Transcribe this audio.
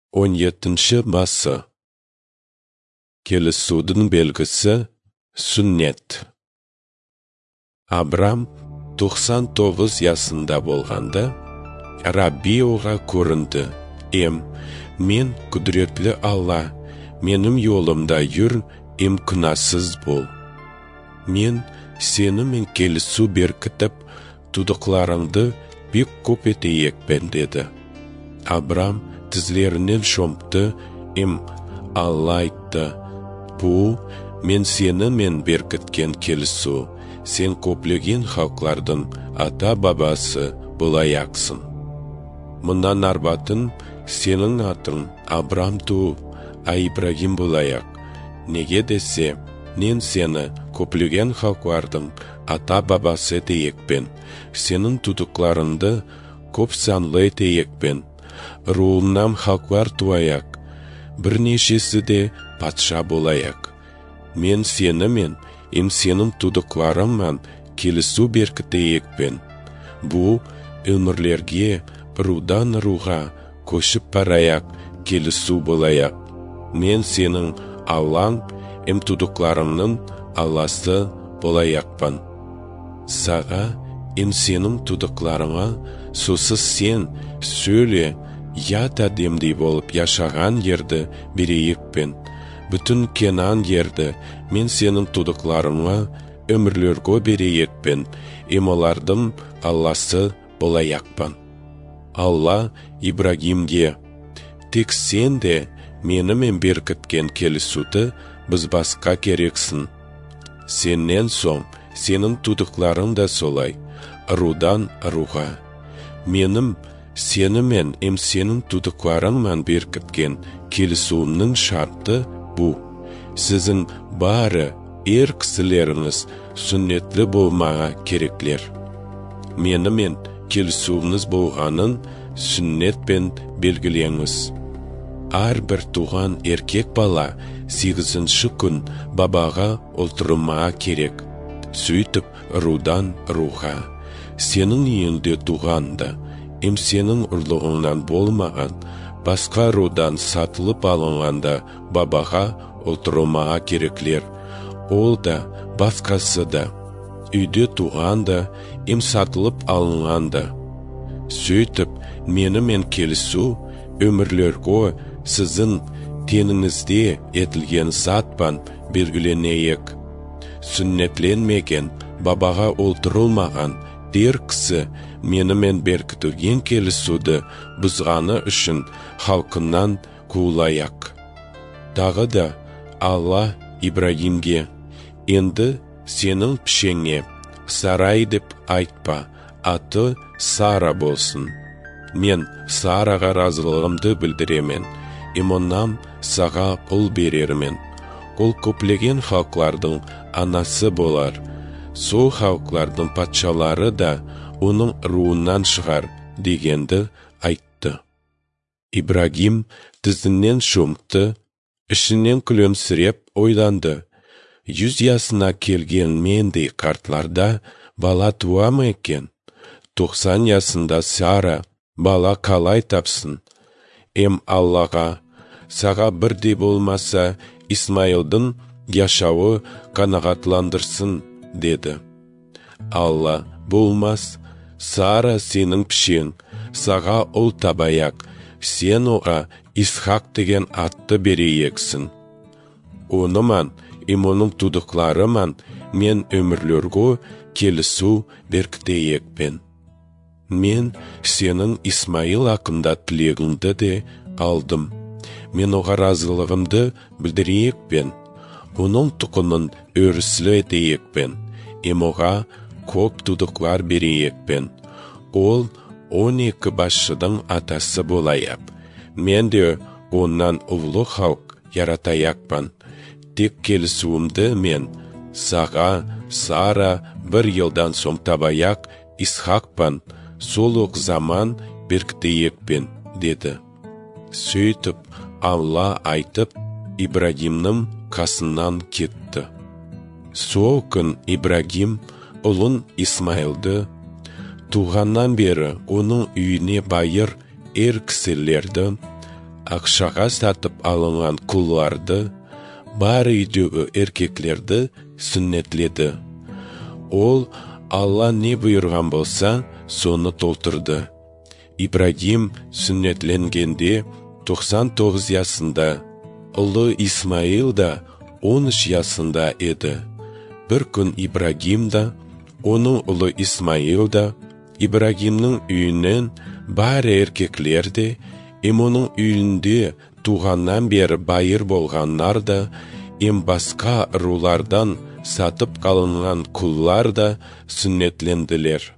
17 bası. Келісудің белгісі сүннет. Абрам 99 жасында болғанда, Рабби оға көрінді. Мен күдіретлі Алла, менің жолымда жүр, күнәсіз бол. Мен сенімен келісу беркітіп, тұдықларыңды бек көп етейекпен деді. Абрам тізлерінен шомпты, Алла айтты, «Бұ, мен сенімен беркіткен келісу, сен көплеген халқлардың ата-бабасы болаяқсың. Мұнан арбатын сенің атың Абрам туып, Ибрагим болаяқ. Неге десе, мен сені көплеген халқлардың ата-бабасы етейекпен, сенің тұдықларыңды көп санлы етейекпен, руынан халқлар туаяқ, бірнешесі де патша болаяқ. Мен сенімен, сенің тұдықларыңмен келісу беркітейекпен. Бұ, өмірлерге рудан руға көшіп бараяқ келісу болаяқ. Мен сенің Аллаң, тұдықларыңның Алласы болаяқпан. Саға, сенің тұдықларыңа, сосыз сен сөйле, ят әдемдей болып яшаған ерді берейекпен. Бүтін Кенан ерді мен сенің тұдықларыңа өмірлерге берейекпен. Олардың Алласы болаяқпан. Алла Ибрагимге, тек сен де менімен беркіткен келісуді біз басқа керексің. Сеннен соң сенің тұдықларың да солай, рудан руға. Менім сенімен сенің тұдықларыңмен беркіткен келісуімнің шарты бұ. Сіздің бары кісілеріңіз сүннетлі болмаға кереклер. Менімен келісуіңіз болғанын сүннетпен белгілеңіз. Әрбір туған еркек бала 8-ші күн бабаға отырмаға керек. Сөйтіп рудан руға. Сенің үйінде туғанда, сенің ұрлығыңнан болмаған, басқа рудан сатылып алынғанда бабаға отырмаға кереклер. Ол да, басқасы да, үйде туғанда, сатылып алынғанда. Сөйтіп, менімен келісу, өмірлерге сіздің теніңізде етілген затпан белгіленейік. Сүннетленмеген, бабаға отырылмаған дер кісі менімен беркітілген келісуді бұзғаны үшін халқынан қуылаяқ. Тағы да Алла Ибрагимге, енді сенің пішеңе Сарай деп айтпа, аты Сара болсын. Мен Сараға разылығымды білдіремен, оннан саға ұл берермен. Ол көплеген халқлардың анасы болар. Сол халқлардың патшалары да оның руынан шығар дегенді айтты. Ибрагим тізінен шомты, ішінен күлімсіреп ойланды. 100 жасына келген мендей қартларда бала туа ма екен? 90 жасында Сара бала қалай тапсын? Аллаға, саға бірдей болмаса Исмайылдың яшауы қанағатландырсын, деді. Алла, болмас, Сара сенің пішең, саға ұл табаяқ, сен оға Исхақ деген атты берейексің. Оныман, оның тұдықларыман мен өмірлерге келісу беркітейекпен. Мен сенің Исмаил ақында тілегіңді де алдым. Мен оға разылығымды білдірейекпен. Оның тұқымын өрісілі етейекпен. Оға көп тұдықлар берейекпен. Ол 12 басшының атасы болаяп. Мен де оннан ұлы халық яратаяқпан. Тек келісуімді мен саға Сара 1 елдан соң табаяқ Исхақпан, солық заман беркітейекпен, деді. Сөйтіп, Алла айтып, Ибрагимнің қасынан кетті. Сол күн Ибрагим ұлын Исмаилды, туғаннан бері оның үйіне байыр кісілерді, ақшаға сатып алынған құлларды, бар үйдегі еркеклерді сүннетледі. Ол, Алла не бұйырған болса, соны толтырды. Ибрагим сүннетленгенде 99 жасында, ұлы Исмаил да 13 жасында еді. Бір күн Ибрагим да, оның ұлы Исмаил да, Ибрагимнің үйінен бар еркеклер де, оның үйінде туғаннан бері байыр болғандар да, басқа рулардан сатып қалынған құллар да сүннетленділер.